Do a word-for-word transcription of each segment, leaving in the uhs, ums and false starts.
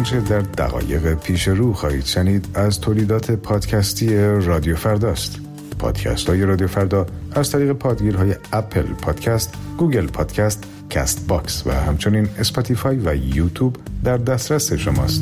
آنچه در دقایق پیش رو خواهید شنید از تولیدات پادکستی رادیو فرداست. پادکست های رادیو فردا از طریق پادگیرهای اپل پادکست، گوگل پادکست، کست باکس و همچنین اسپاتیفای و یوتیوب در دسترس شماست.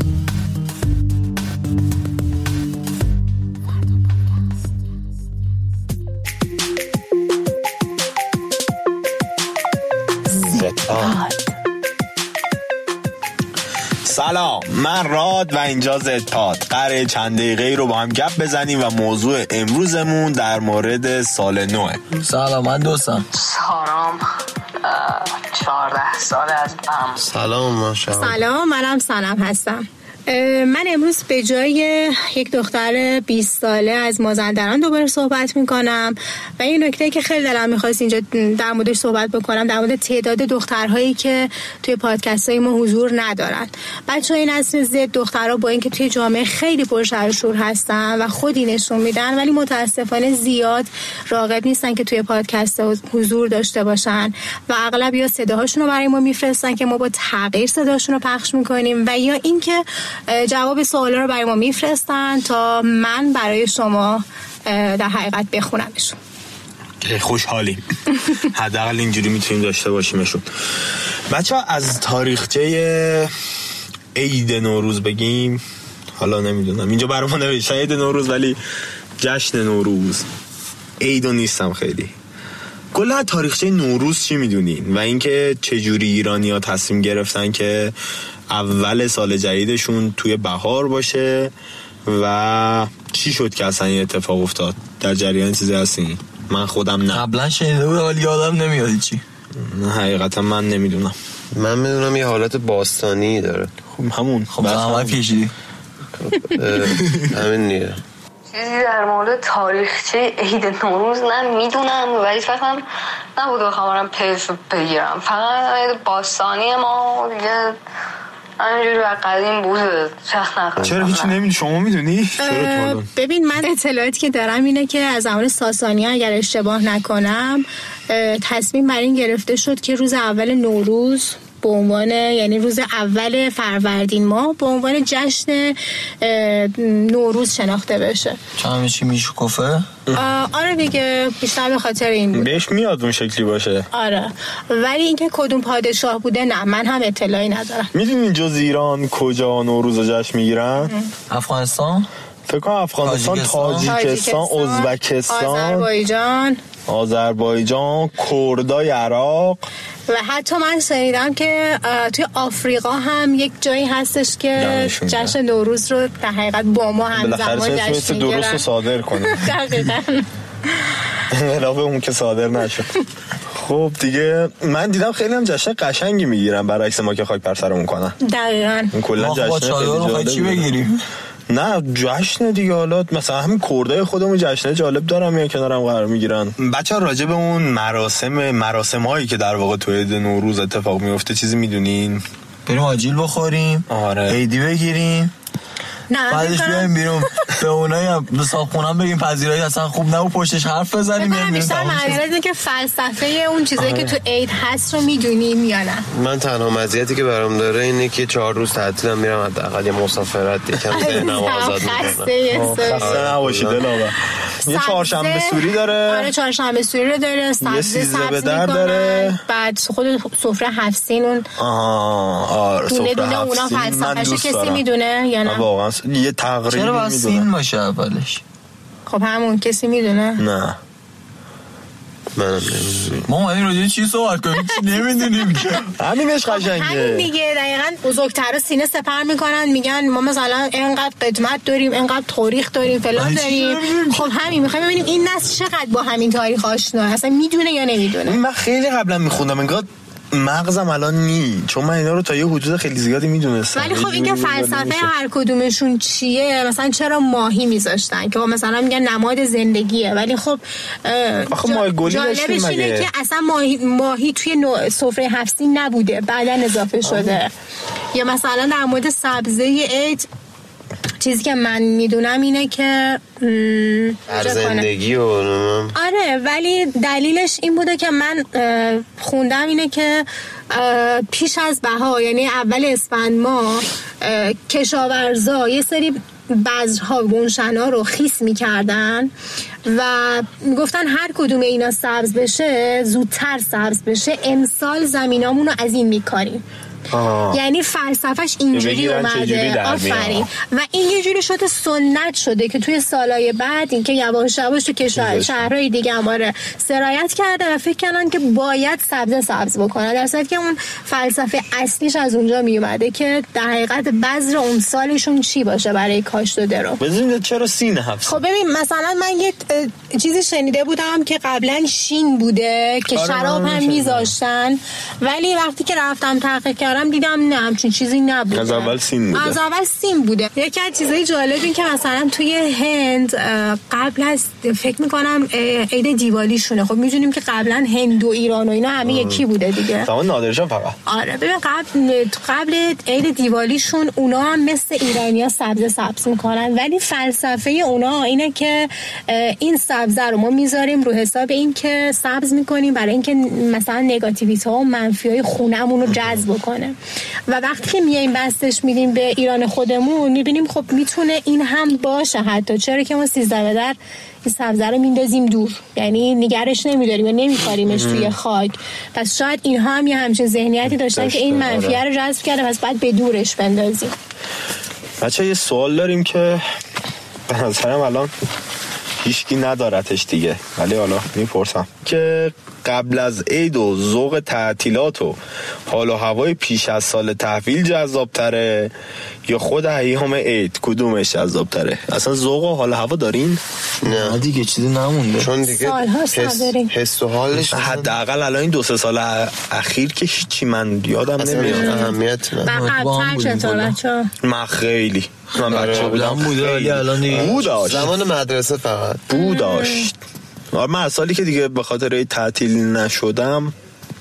سلام، من راد و اینجا زدپاد. قراره چند دقیقه رو با هم گپ بزنیم و موضوع امروزمون در مورد سال نوه. سلام، من دوستم. سلام، چهارده ساله از هم. سلام، من شهاب. سلام، منم سلام هستم. من امروز به جای یک دختر بیست ساله از مازندران دوباره صحبت میکنم و این نکته که خیلی دلم میخواست اینجا در موردش صحبت بکنم در مورد تعداد دخترهایی که توی پادکست های ما حضور ندارن. بچه های نسل زد دخترها با اینکه توی جامعه خیلی پرشر و شور هستن و خودی نشون میدن، ولی متاسفانه زیاد راغب نیستن که توی پادکست ها حضور داشته باشن و اغلب یا صداهاشون رو برای ما میفرستن که ما با تغییر صداشون رو پخش میکنیم و یا اینکه جواب سوالا رو برای ما میفرستن تا من برای شما در حقیقت بخونمشون. خوشحالیم. حداقل اینجوری میتونیم داشته باشیمشون. بچه ها از تاریخچه عید نوروز بگیم. حالا نمیدونم اینجا برای ما نوشته عید نوروز، ولی جشن نوروز عیدو نیستم خیلی. کلا تاریخچه نوروز چی میدونین و اینکه چجوری ایرانی ها تصمیم گرفتن که اول سال جدیدشون توی بهار باشه و چی شد که اصلا این اتفاق افتاد؟ در جریان چیزی هستین؟ من خودم نه. قبلا شنیده بودم ولی یادم نمیاد چی. نه حقیقتا من نمیدونم. من میدونم یه حالت باستانی داره. خب همون. خب زحمت کشیدی. همین نیه. چیزی در مورد تاریخچه عید نوروز نمیدونم ولی فقط نبود خبرم پیش بگیرم. فقط عید باستانی ما دیگه همینجوری و قدیم بوده. چرا هیچی نمیدونی؟ شما میدونی؟ ببین من اطلاعاتی که دارم اینه که از زمان ساسانی اگر اشتباه نکنم تصمیم بر این گرفته شد که روز اول نوروز به عنوان یعنی روز اول فروردین ماه به عنوان جشن نوروز شناخته بشه. چند چی میشکفه؟ آره دیگه، بیشتر به خاطر این بود. بهش میاد اون شکلی باشه. آره، ولی اینکه کدوم پادشاه بوده نه، من هم اطلاعی ندارم. میدونین جز ایران کجا نوروز جشن میگیرن؟ افغانستان؟ فکر کنم افغانستان، تاجیکستان، ازبکستان، آذربایجان آذربایجان، کردای عراق و حتی من شنیدم که توی آفریقا هم یک جایی هستش که جشن نوروز رو در حقیقت با ما همزمان جشن میگیرن. درست رو صادر کنیم. دقیقاً. علاوه اون که صادر نشد. خب دیگه من دیدم خیلی هم جشن قشنگی میگیرن برعکس ما که خاک بر سرمون کنن. دقیقاً. کلا جشن خیلی جالب. چی بگیریم؟ نه جشن دیگه، حالا مثلا همین کردای خودمون جشن جالب دارم یا کنارم قرار میگیرن. بچه‌ها راجع به اون مراسم مراسم هایی که در واقع توی عید نوروز اتفاق میفته چیزی میدونین؟ بریم آجیل بخوریم، آره عیدی بگیریم، نه بعدش بیایم بیرون به اونایی به صاحبخونه‌ام بگیم پذیرایی اصلا خوب نبود، پشتش حرف بزنیم. من بیشتر منظورم اینه که فلسفه اون چیزایی که تو عید هست رو میدونیم یا نه. من تنها مزیتی که برام داره اینه که چهار روز تعطیلم، میرم حداقل یه مسافرت یکم ذهنم آزاد میکنم. خسته نباشید علاوه. یه چهارشنبه سوری داره. آره چهارشنبه سوری رو داره، سبزی سبزی داره، بعد خود سفره هفسین اون آها آره دونه دونه اونا فلسفه‌شو کسی میدونه یا نه؟ واقعا یه تقریبی چرا باید سین باشه اولش؟ خب همون کسی میدونه؟ نه منم نمیدونم. ما اومدیم راجع به چی صحبت کنیم چی نمیدونیم که همینش قشنگه. همین دیگه دقیقاً بزرگترا سینه سپر میکنن میگن ما مثلا اینقدر قدمت داریم، اینقدر تاریخ داریم، فلان داریم. خب همین میخوایم ببینیم این نسل چقدر با همین تاریخ آشنا، اصلا میدونه یا نمیدونه. من خیلی قبلا میخوندم انگار مغزم الان نی، چون من اینا رو تا یه حدود خیلی زیادی میدونستم. ولی خب این که فلسفه هر کدومشون چیه، مثلا چرا ماهی میذاشتن که مثلا میگن نماد زندگیه، ولی خب آخه ماهی گلی داشتیم مگه؟ که اصلا ماهی, ماهی توی سفره هفسین نبوده، بعدن اضافه شده. یا مثلا در مورد سبزه عید چیزی که من میدونم اینه که در زندگی و آره، ولی دلیلش این بوده که من خوندم اینه که پیش از بهار، یعنی اول اسفند ماه، کشاورزا یه سری بذرها گونشنا رو خیس میکردن و میگفتن هر کدوم اینا سبز بشه، زودتر سبز بشه، امسال زمینامون رو از این میکاریم. آه. یعنی فلسفهش اینجوری اومده. آفرین. و این یه جوری شده سنت شده که توی سالهای بعد این که یواش یواش تو کشور شهرهای دیگه هم آره سرایت کرده و فکر کردن که باید سبز سبز بکنن، در صورتی که اون فلسفه اصلیش از اونجا می اومده که در حقیقت بذر اون سالشون چی باشه برای کاشت و درو. ببین چرا سین حفظ. خب ببین مثلا من یه چیزی شنیده بودم که قبلا شین بوده که شراب هم میذاشتن، ولی وقتی که رفتم تحقیق کردم دیدم نه همچین چیزی نبوده. از اول سیم بوده. از اول سیم بوده. یکی از چیزای جالب این که مثلا توی هند قبل از فکر میکنم عید دیوالیشونه، خب میدونیم که قبلا هند و ایران و اینا همه یکی بوده دیگه. زمان نادرشاه فقط. آره ببین قبل قبل عید دیوالیشون اونا هم مثل ایرانی‌ها سبز سبز میکنن، ولی فلسفه اونا اینه که این سبزه رو ما میذاریم رو حساب این که سبز میکنیم برای اینکه مثلا نگاتیویته ها و منفیای خونمون رو جذب کنه. و وقتی که میایم بستش میدیم به ایران خودمون میبینیم خب میتونه این هم باشه، حتی چرا که ما سیزده به در این سبزه رو میندازیم دور، یعنی نگرش نمیداریم و نمیکاریمش توی خاک. پس شاید اینها هم یه همچین ذهنیتی داشتن که این منفیه رو جذب کرده، پس باید به دورش بندازیم. بچه یه سوال داریم که به نظرم الان هیچکی ندارتش دیگه، ولی حالا میپرسم که قبل از عید و ذوق تعطیلات و حال و هوای پیش از سال تحویل جذاب تره یا خود ایام عید؟ کدومش جذاب تره؟ اصلا ذوق و حال و هوا دارین؟ نه دیگه چیزی نمونده، چون دیگه حس, حس و حالش حداقل الان این دو سه سال اخیر که هیچی من یادم نمیاد. اهمیت نه. بعد چطور بچه‌ها؟ من خیلی من بچه بودم بوده، ولی الان بود داشت. زمان مدرسه فقط بود داشت. من از سالی که دیگه به خاطر تعطیل نشدم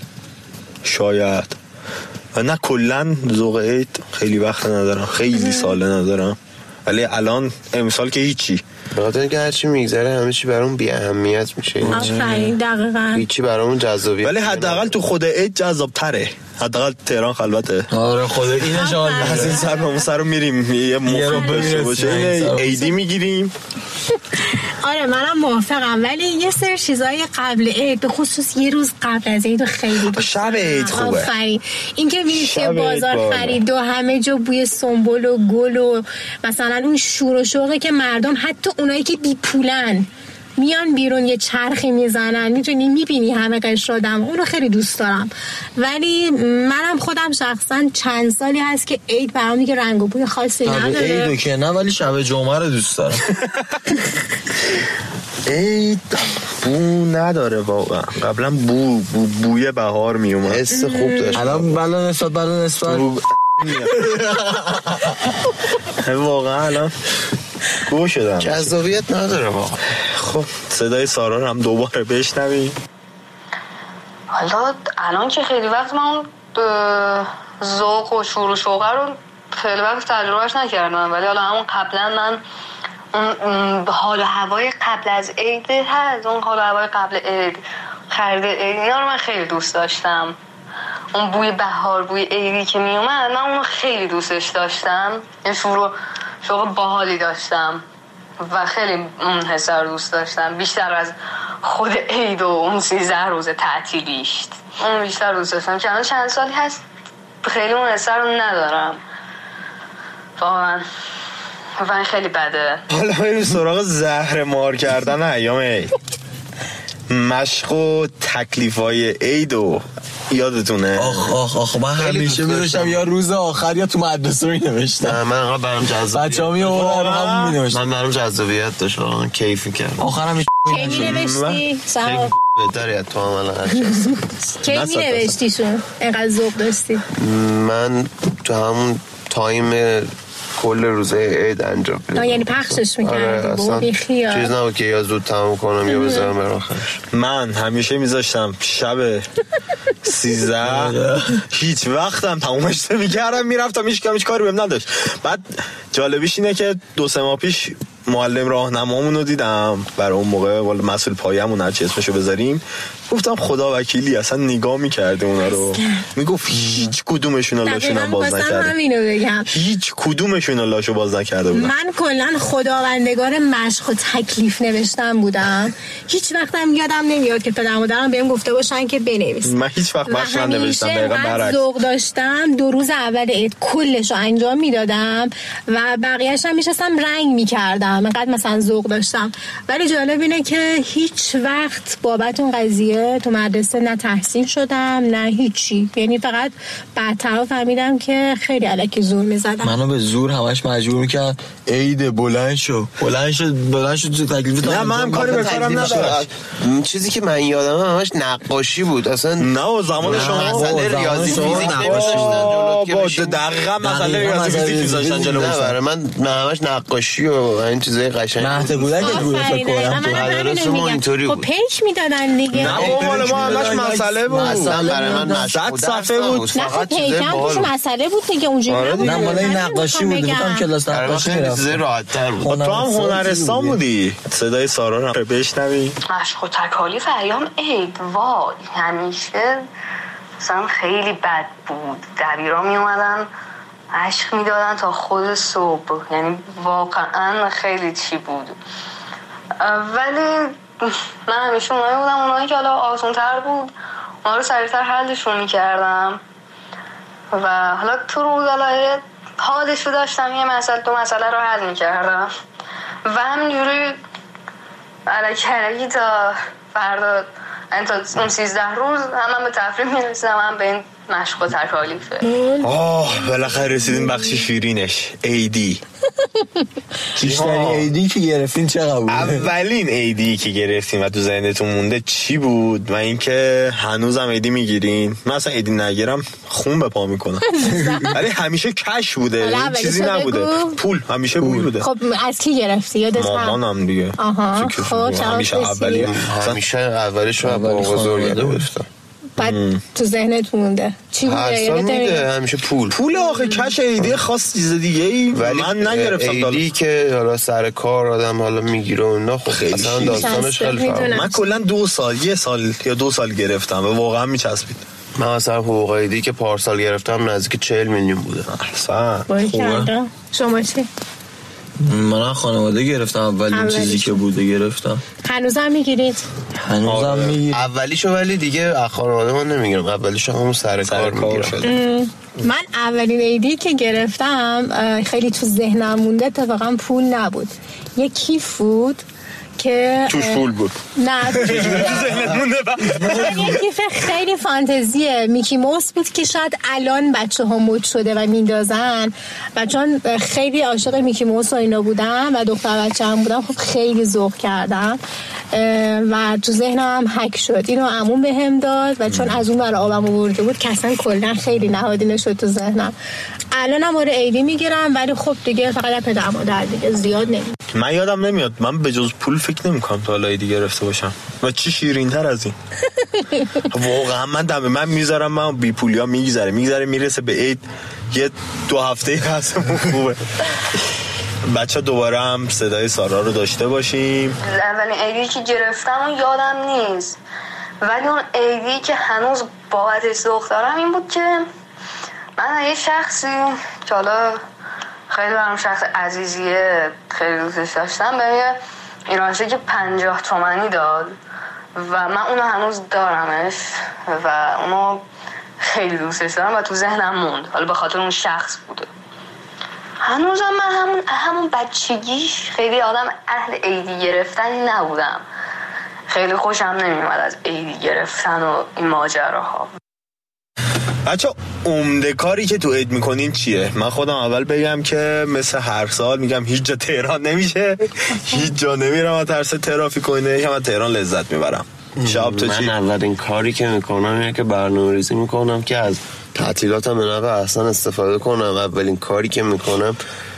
شاید، و نه کلن ذوق عید خیلی وقت ندارم، خیلی ساله ندارم، ولی الان امسال که هیچی، به خاطر اینکه هرچی میگذره همه چی برامون بی اهمیت میشه. آفرین دقیقاً. هیچی برامون جذابیت، ولی حداقل تو خود عید جذاب تره. حداقل تهران خلوته. آره خدا اینش حال از این سر به اون سر رو میریم یه موقع باشه عیدی میگیریم. آره منم موافقم، ولی یه سری چیزای قبل عید به خصوص یه روز قبل از عید خیلی شب عید خوبه. آفرین. این که میری توی بازار خرید و همه جا بوی سنبل و گل و مثلا اون شور و شوقی که مردم حتی اونایی که بی پولن میان بیرون یه چرخی میزنن، میتونی میبینی همه قشر آدم، اونو خیلی دوست دارم. ولی منم خودم شخصا چند سالی هست که عید برام دیگه رنگ و بوی خاصی نداره. عید که نه، ولی شب جمعه رو دوست دارم. عید بو نداره واقعا. قبلا بو, بو بوی بهار میومد، حس خوب داشت. الان بلا نسبت بلا نسبت واقعا الان گوه شدم، جذابیت نداره واقعا. خب صدای سارا رو هم دوباره بشنویم. حالا الان که خیلی وقت من ذوق و شور و شوقه رو خیلی وقت تجربهش نکردم، ولی حالا همون قبلا من اون حال و هوای قبل از عید هست، اون حال و هوای قبل عید، خرید عید، اینا رو من خیلی دوست داشتم. اون بوی بهار، بوی عیدی که می اومد، من اون خیلی دوستش داشتم، یه شور و شوق باحالی داشتم و خیلی اون حس رو دوست داشتم، بیشتر از خود عید و اون سیزده روز تعطیلیش. اون بیشتر دوست داشتم. چند چند سالی هست خیلی اون حس رو ندارم واقعا، واقعا خیلی بده. حالا بریم سراغ زهر مار کردن ایام عید. مشق و تکلیفای عید و یادتونه؟ آخ آخ آخ من همیشه می‌نوشتم یا روز آخر یا تو مدرسه می‌نوشتم. من انقدر برام جذاب بچه‌ها می‌آوردن همون می‌نوشتم. من برام جذابیت داشت، واقعا کیف می‌کردم. آخرام کی می‌نوشتی؟ سلام بهتره تو عملا کی می‌نوشتیشون؟ انقدر ذوق داشتی؟ من تو همون تایم کل روزه عید انجام میدادم. یعنی پخشش میکردم با بیخیال چیز نبود که یا زود تموم کنم یا بذارم برای آخرش. من همیشه میذاشتم شب سیزده هیچ وقتم تمومش نمیکردم، میرفتم هیچ کم هیچ کاری بهم نداشت. بعد جالبیش اینه که دو سه ماه پیش معلم راهنمامون رو دیدم برای اون موقع، والا مسئول پایه‌مون هر چی اسمشو بذاریم، گفتم خدا وکیلی اصلا نگاه میکرده اونا رو، میگفت هیچ کدومشون لاشون هم باز نکرده، هیچ کدومشون لاشو باز نکرده بودن. من کلا خداوندگار مشق و تکلیف نوشتن بودم، هیچ وقتم یادم نمیاد که پدر مادرم بهم گفته باشن که بنویس. من هیچ وقت مشق ننوشتم، دقیقاً برعکس. ذوق داشتم دو روز اول عید کلشو انجام میدادم و بقیه‌اش هم میشستم رنگ میکردم، انقدر مثلا ذوق داشتم. ولی جالب اینه که هیچ وقت بابت اون قضیه تو مدرسه نه تحسین شدم نه هیچی، یعنی فقط بعدتر فهمیدم که خیلی الکی زور میزدم. منو به زور همش مجبور میکرد عید بلند شو بلند شو بلند شو تو تکلیف. نه من کاری به کارم نداشت. چیزی که من یادمه همش نقاشی بود اصلا. نه زمان شما مسئله ریاضی فیزیک نمی‌ذاشتن جلوت که بشه. دقیقاً مسئله ریاضی فیزیک می‌ذاشتن جلوت. نه برای من همش نقاشی و این چیزای قشنگ مهد بودن که بود فکر کنم تو مدرسه ما اینطوری بود. خب پیک میدادن دیگه. نه مال ما همش مسئله بود. اصلا برای من صد صفحه بود. فقط پیکم توش مسئله بود دیگه اونجوری نبود. نه مال این نقاشی بود، گفتم کلاس نقاشی میرفتم. راحت‌تر بود. تو هم هنرستان بودی. صدای سارا رو بشنوی. مشق و تکالیف ایام عید وای همیشه مثلا خیلی بد بود. دبیرا می اومدن عشق میدادن تا خود صبح، یعنی واقعا خیلی چی بود. ولی من همیشه اونایی بودم اونایی که حالا آسان تر بود اونا رو سریعتر حلشون میکردم و حالا تو روز حالا حالش رو داشتم یه مسئله دو مسئله رو حل میکردم و همینجوری علکی علکی تا فردا تا اون سیزده روز هم من به تفریح میرسیدم هم به این مشق و تکالیفه. آه بالاخره رسیدیم بخش شیرینش، ایدی. بیشترین ایدی که گرفتین چقدر بود؟ اولین ایدی که گرفتین و تو ذهنتون مونده چی بود و اینکه هنوزم ایدی میگیرین؟ من اصلا ایدی نگیرم خون به پا میکنم ولی همیشه کش بوده، چیزی نبوده. پول همیشه پول بوده. خب از کی گرفتی یادت؟ مامانم دیگه. آها خب همیشه اولی همیشه اولش رو با بزرگ گرفتم. بعد تو ذهنت مونده چی بوده؟ هر سال میده همیشه پول پول آخه کش ایدی خاص چیز دیگه ای ولی من نگرفتم. ایدی که حالا سر کار آدم حالا میگیره اونا خب اصلا داستانش خیلی فرق. من کلا دو سال یه سال یا دو سال گرفتم و واقعا میچسبید. من مثلا حقوق ایدی که پارسال گرفتم نزدیک چهل میلیون بوده. احسن خوبه. شما چی؟ من خانواده گرفتم اولین چیزی که بوده گرفتم. هنوزم میگیرید؟ هنوزم میگیرم. اولیشو ولی دیگه از خانواده من نمیگیرم، اولیشو همون سر کار میگیرم. من اولین ایدی که گرفتم خیلی تو ذهنم مونده، اتفاقا پول نبود، یه کیف بود که توش پول بود. نه تو ذهنت مونده. یه کیف خیلی فانتزیه میکی موس بود که شاید الان بچه ها مد شده و میندازن و چون خیلی عاشق میکی موس و اینا بودم و دختر بچه هم بودم خب خیلی ذوق کردم و تو ذهنم هم حک شد. اینو عموم بهم داد و چون از اون ور آبم آورده بود که اصلا کلا خیلی نهادینه شد تو ذهنم. الانم آره ایدی میگیرم ولی خب دیگه فقط پدر مادر دیگه زیاد نمیگیرم. من یادم نمیاد، من به جز پول فکر نمی‌کنم تا حالا ایدی گرفته باشم و چی شیرین‌تر از این. واقعا من دم من میذارم من بی پولیا میگذره میگذره میرسه به عید یه دو هفته هستمون خوبه. بچه دوباره هم صدای سارا رو داشته باشیم. اولین ایدی که گرفتم اون یادم نیست ولی اون ایدی که هنوز باورش ذوق دارم این بود که من یه شخصی که حالا خیلی برام شخص عزیزیه خیلی دوستش داشتم به یه ایرانشی که پنجاه تومنی داد و من اونو هنوز دارمش و اونو خیلی دوستش دارم و تو ذهنم موند، حالا به خاطر اون شخص بوده. هنوزم من همون همون بچگیش خیلی آدم اهل ایدی گرفتنی نبودم، خیلی خوشم نمیومد از ایدی گرفتن و این ماجراها. بچه عمده کاری که تو عید میکنین چیه؟ من خودم اول بگم که مثل هر سال میگم هیچ جا تهران نمیشه، هیچ جا نمیرم و ترس ترافیک و اینه، هم تهران لذت میبرم. شب تو چی؟ من اولین کاری که میکنم اینه که برنامه‌ریزی میکنم که از تعطیلاتم به نحو احسن استفاده کنم. اولین کاری که میکنم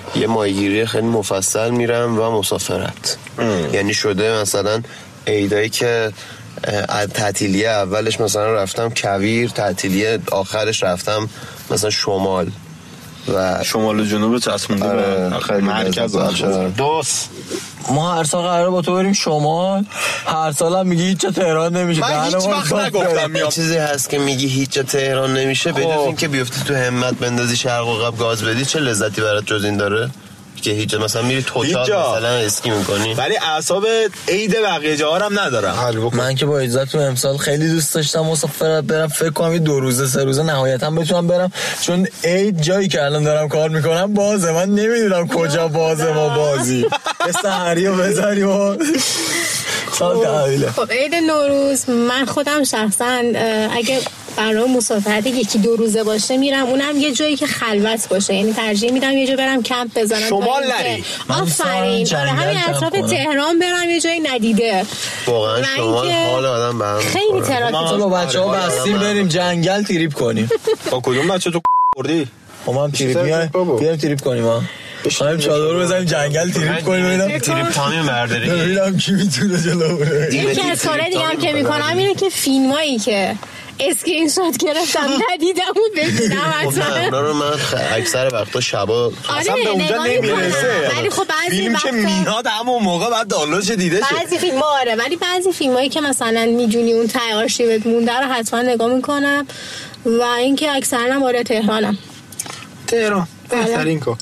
یه ماهیگیری خیلی مفصل میرم و مسافرت. ام. یعنی شده مثلا عیدایی که تعطیلیه اولش مثلا رفتم کویر، تعطیلیه آخرش رفتم مثلا شمال و شمال و جنوب چسبونده به مرکز. دوست ما هر سال قراره با تو بریم شمال، هر سال هم میگی هیچ جا تهران نمیشه. من هیچ وقت نگفتم میام. چیزی هست که میگی هیچ جا تهران نمیشه بدون اینکه بیفتی تو همت بندازی شرق و غرب گاز بدی، چه لذتی برات جز این داره که هیچ مثلا میری توچال مثلا اسکی میکنی ولی اعصاب عید بقیه جاها هم ندارم. من که با اجازهتون امسال خیلی دوست داشتم مسافرت برم، فکر کنم یه دو روزه سه روزه نهایتا بتونم برم، چون عید جایی که الان دارم کار میکنم بازه، من نمیدونم کجا بازه ما بازی سحری و بذاریم و سال تحویله. خب عید نوروز من خودم شخصا اگه برنامه مسافرت یکی دو روزه باشه میرم، اونم یه جایی که خلوت باشه، یعنی ترجیح میدم یه جا برم کمپ بزنم. شمال نری؟ آفرین، آره همین اطراف تهران برم یه جایی ندیده. واقعا شمال حال آدم به هم خیلی ترافیک. با بچه‌ها بستیم بریم جنگل تریپ کنیم. با کدوم بچه تو خوردی؟ ما هم تریپ میایم، بیایم تریپ کنیم ها. خواهیم چادر بزنیم جنگل تریپ کنیم. ببینم تریپ تامی برداری، ببینم کی میتونه جلو بره. یکی از کارهای دیگه هم که میکنم اینه که فیلمایی که اسکرین شات گرفتم ندیدم و ببینم اصلا. اونا رو من اکثر وقتا شبا اصلا به اونجا نمیرسه. ولی خب بعضی فیلم که میاد همون موقع بعد دانلودش دیده شه. بعضی فیلم آره، ولی بعضی فیلمایی که مثلا میدونی اون ته آرشیوت مونده رو حتما نگاه میکنم. و اینکه اکثرا آره تهرانم. تهران بهترین کار.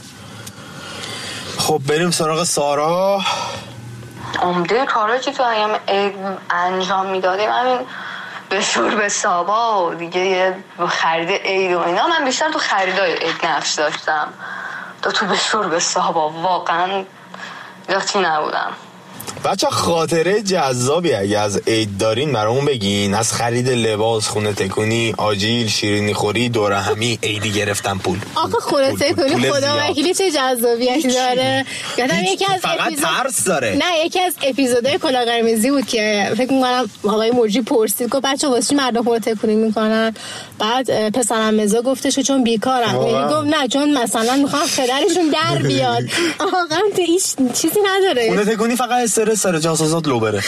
خب بریم سراغ سارا. عمده کارا که تو ایام انجام میدادیم همین به شور به سابا و دیگه یه خرید عید و اینا. من بیشتر تو خریدای عید نفس داشتم، تو تو به شور به سابا واقعا لطی نبودم. بچه خاطره جذابی اگه از عید دارین برامون بگین، از خرید لباس، خونه تکونی، آجیل، شیرینی خوری، دوره همی، عیدی گرفتن پول. آخه خونه تکونی خدا وکیلی چه جذابیتی داره. یادم یکی از فقط اپیزود... ترس داره. نه یکی از اپیزودهای کلاه قرمزی بود که فکر می‌کنم آقای مرجی پرسید گفت بچه واسه چی مردم خونه تکونی میکنن؟ بعد پسرم مزا گفتش چون بیکارم. گفت نه چون مثلا میخوان خدرشون در بیاد. واقعا هیچ چیزی نداره. خونه تکونی فقط استرس سر جاسازات لو بره.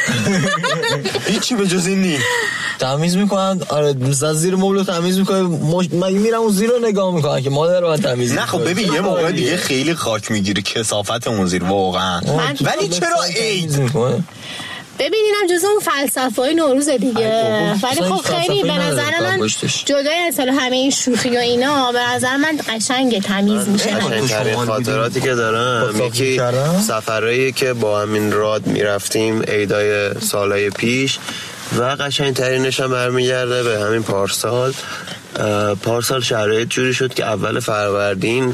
هیچی به جز این نی. تمیز میکنن. آره مثلا زیر مبل تمیز میکنه. مش... من میرم اون زیر رو نگاه میکنن که مادر رو من تمیز. نه خب ببین یه موقع دیگه خیلی خاک میگیری کثافت اون زیر واقعا. ولی چرا عید؟ ببینینم جز اون فلسفه‌های نوروز دیگه. ولی خب خیلی به نظر من جدای از همه این شوخی و اینا به نظر من قشنگ تمیز میشه. قشنگ‌ترین خاطراتی که دارم یکی سفرهایی که با همین راد میرفتیم عیدای سالهای پیش و قشنگ‌ترینش هم برمیگرده به همین پارسال. پارسال شرایط جوری شد که اول فروردین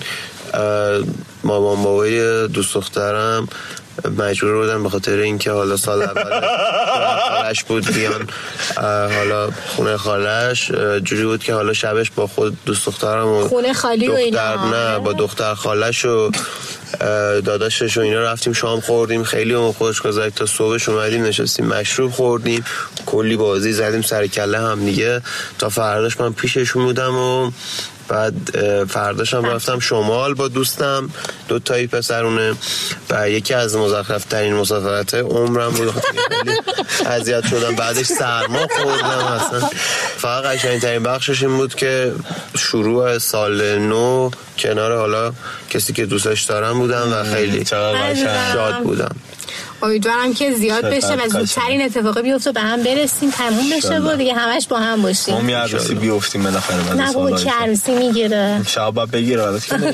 مامان بابای دوست دخترم مجبور بودن به خاطر اینکه حالا سال اول خالش بود بیان حالا خونه خالش، جوری بود که حالا شبش با خود دوست دخترم و خونه خالی و اینا نه با دختر خالش و داداشش و اینا رفتیم شام خوردیم، خیلی اون خوش گذشت تا صبحش اومدیم نشستیم مشروب خوردیم، کلی بازی زدیم سر کله هم دیگه تا فرداش من پیششون بودم و بعد فرداشم رفتم شمال با دوستم دو تایی پسرونه و یکی از مزخرف ترین مسافرت عمرم بود. خیلی اذیت شدم بعدش سرما خوردم. اصلا فقط قشنگ ترین بخشش این بود که شروع سال نو کنار حالا کسی که دوستش دارم بودم و خیلی شاد بودم. امیدوارم که زیاد بشه و زودترین اتفاقی بیفته به هم برسیم تموم بشه و دیگه همش با هم باشیم. ما عروسی بیفتیم بالاخره بعد نه بابا که عروسی میگیره شب بگیره حالت که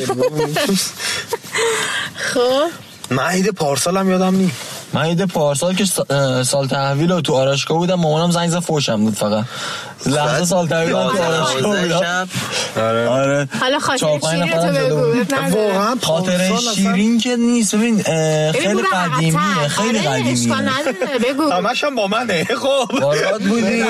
خب من عید پارسال هم یادم نی. من عید پارسال که سال تحویل رو تو آراشگاه بودم مامانم زنگ زد فوشم بود فقط لحظه سال تحویل رو تو آراشگاه بودم. آره آره حالا خاطر شیرین تو بگو. واقعا خاطر شیرین که نیست. ببین خیلی قدیمیه خیلی قدیمیه بگو همش هم با منه. خب وارد بودی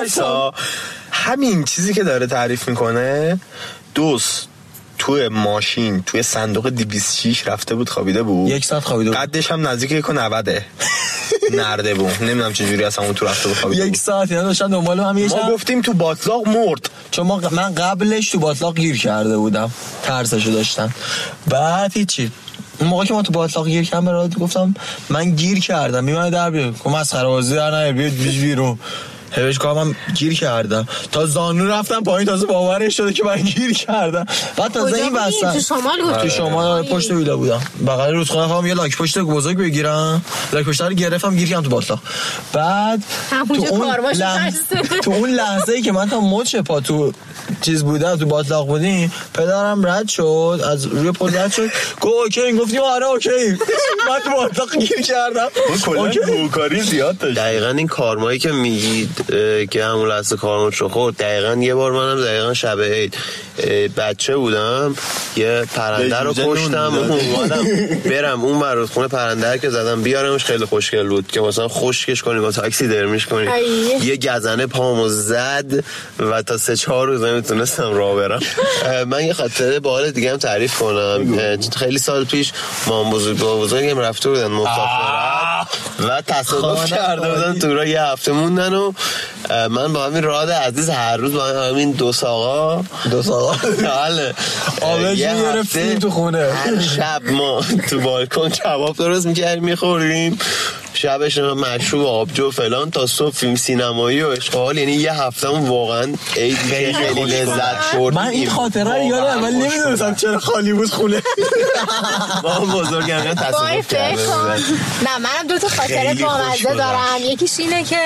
همین چیزی که داره تعریف میکنه دوست توی ماشین توی صندوق دویست و شش رفته بود خوابیده بود یک ساعت خوابیده بود قدش هم نزدیک یک و نود نردبون نمیدونم چه جوری اصلا اون تو رفته بخوابه. یک ساعت اینا داشتن دنبال هم. ما گفتیم تو باطلاق مرد، چون ما من قبلش تو باطلاق گیر کرده بودم، ترسشو داشتم. بعد هیچی، اون موقع که ما تو باطلاق گیر کردم برات گفتم من گیر کردم، میمونه در بیاد که مسخره بازی در نیار، بیاد بیرون. هیچ کارم گیر کردم تا زانو رفتم پایین، تازه باورش شده که من گیر کردم. بعد تازه این واسه تو شمال بود، تو شمال پشت ویلا بودم، بغل رودخانه خواهم یه لاک پشت بزرگ بگیرم، لاک پشت رو گرفتم گیر کردم تو باطلاق. بعد تو اون لحظه تو اون لحظه‌ای که من تا مچ پا تو چیز بودم تو باطلاق بودیم، پدرم رد شد از روی پل رد شد، گفت اوکی، گفتیم آره اوکی. من تو باطلاق گیر کردم. کلا گوکاری زیاد داشت. دقیقاً این کارمایی که میگید که همون لحظه کارمون شو خورد، دقیقاً یه بار منم دقیقاً شب عید بچه بودم، یه پرنده رو کشتم، اومدم برم اون بر خونه پرنده که زدم بیارمش، خیلی خوشگل بود که مثلا خشکش کنیم با تاکسی درمیش کنیم. یه گزنه پامو زد و تا سه چهار روز نمیتونستم راه برم. من یه خاطره باحال دیگه هم تعریف کنم. خیلی سال پیش مام بزرگ با بزرگم رفته بودن مسافرت و تصادف کرده بودن، تو راه یه هفته موندن و من با همین راد عزیز هر روز با همین دو ساقا دو ساقا حاله آبجی گرفتیم تو خونه. هر شب ما تو بالکن کباب درست میکردیم میخوردیم، شبش مشروب آبجو فلان تا صبح فیلم سینمایی و اشغال. یعنی یه هفتهمون واقعا عید خیلی لذت برد. من این خاطره رو یادم ولی نمیدونستم چرا خالی بود خونه. ما بزرگم یا تصادف کرده بودن. نه منم دو تا خاطره بامزه دارم. یکیش اینه که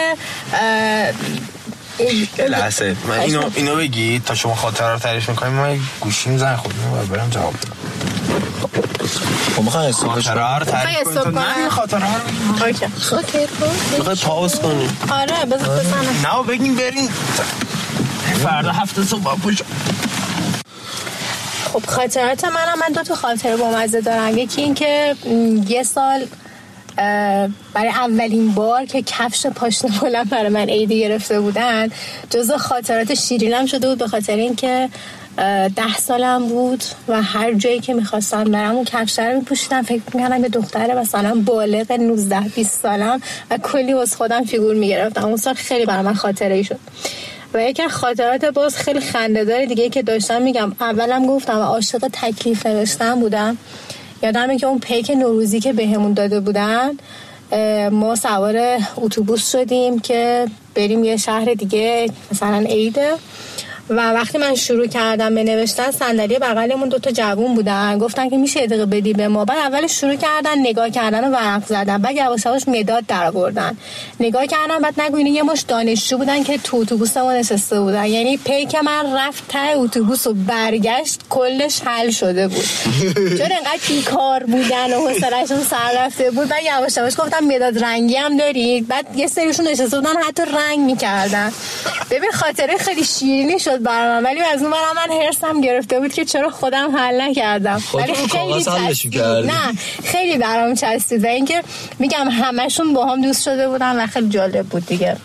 لحظه من اینو اینو بگی تا شما خاطره رو تعریف می‌کنیم. من گوشیم زنگ خورد و برام جواب بدم. خب می‌خوای خاطره رو تعریف کنید؟ من این خاطره رو اوکی خاطره می‌خوای پاوز کنی؟ آره بذار بزنم. نه بگین برین فردا هفته صبح پوش. خب خاطرات منم من دو تا خاطره بامزه دارم. یکی این که یه سال برای اولین بار که کفش پاشنه بلند برای من عیدی گرفته بودن، جزو خاطرات شیرینم شده بود، به خاطر اینکه ده سالم بود و هر جایی که میخواستم برم اون کفش رو میپوشیدم. فکر میکنم به دختر مثلا بالغ نوزده بیست سالم و کلی واسه خودم فیگور میگرفتم. اون سال خیلی برای من خاطره ای شد. و یکی خاطرات باز خیلی خنده‌دار دیگه که داشتم میگم، اولم گفتم عاشق تکلیف نوشتن بودم. یادمه که اون پیک نوروزی که بهمون داده بودن، ما سوار اتوبوس شدیم که بریم یه شهر دیگه مثلا عیده، و وقتی من شروع کردم به نوشتن صندلی بغلمون دو تا جوون بودن، گفتن که میشه یه دقیقه بدی به ما. بعد اولش شروع کردن نگاه کردن و ورق زدن، بعد یواش یواش مداد درآوردن، نگاه کردن، بعد نگو اینا یه مش دانشجو بودن که تو اتوبوس ما نشسته بودن. یعنی پیک من رفت ته اتوبوس و برگشت کلش حل شده بود. چون انقدر بیکار بودن و حوصله‌شون سر رفته بود. بعد یواش یواش گفتم مداد رنگی هم دارید؟ بعد یه سریشون نشسته بودن حتی رنگ می‌کردن. ببین خاطره خیلی شیرینی شد برام، ولی از اون برام من هرسم گرفته بود که چرا خودم حل نکردم. ولی خیلی چسبید. نه خیلی برام چسبید و اینکه میگم همشون با هم دوست شده بودن و خیلی جالب بود دیگه.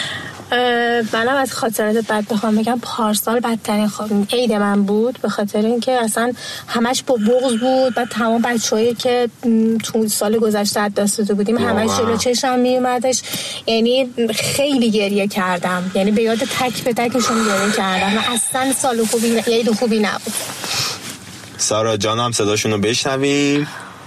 منم از خاطرات بد بخوام بگم، پارسال بدترین عید من بود، به خاطر اینکه اصلا همش با بغض بود. بعد تمام بچه‌هایی که تو سال گذشته از دست داده بودیم همش جلو چشم میومدش. یعنی خیلی گریه کردم، یعنی به یاد تک به تکشون گریه کردم و اصلا سال خوبی عید خوبی نبود. سارا جان هم صداشون رو بشنویم.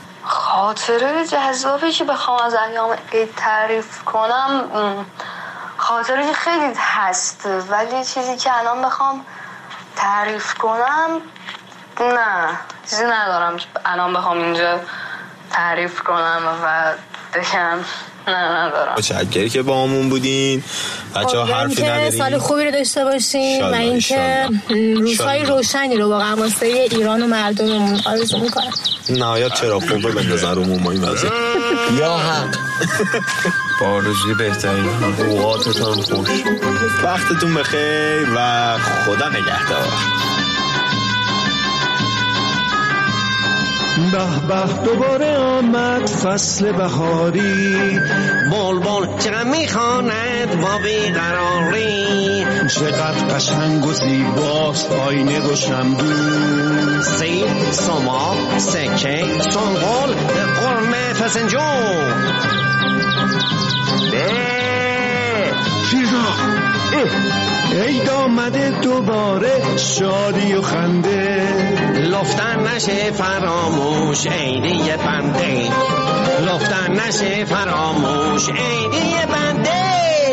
خاطره جذابی که بخوام از ایام عید تعریف کنم، خاطره خیلی هست، ولی چیزی که الان بخوام تعریف کنم نه چیزی ندارم الان بخوام اینجا تعریف کنم و بگم. نه ندارم. متشکرم که با همون بودین بچه‌ها. حرفی ندارین؟ سال خوبی رو داشته باشین و اینکه روزهای روشنی رو واقعا واسه ایران و مردممون آرزو می‌کنم. نهایت چرا خوبه بندازن رو ما این وضعیت. یا هم با آرزوی بهترین اوقاتتون خوش، وقتتون بخیر و خدا نگهدار. به به دوباره آمد فصل بهاری، بلبل چقدر میخواند با بیقراری، چقدر قشنگ و زیباست آینه و شمدون، سیب، سما، سکه، سنغول، قرمه، فسنجون. عید آمده دوباره شادی و خنده لفتن نشه فراموش عیدی بنده لفتن نشه فراموش عیدی بنده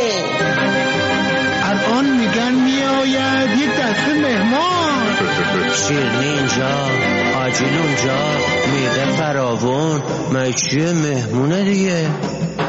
الان میگن میآید یک دسته مهمان شیرنی اینجا آجیل اونجا میوه فراوون مگه چیه مهمونه دیگه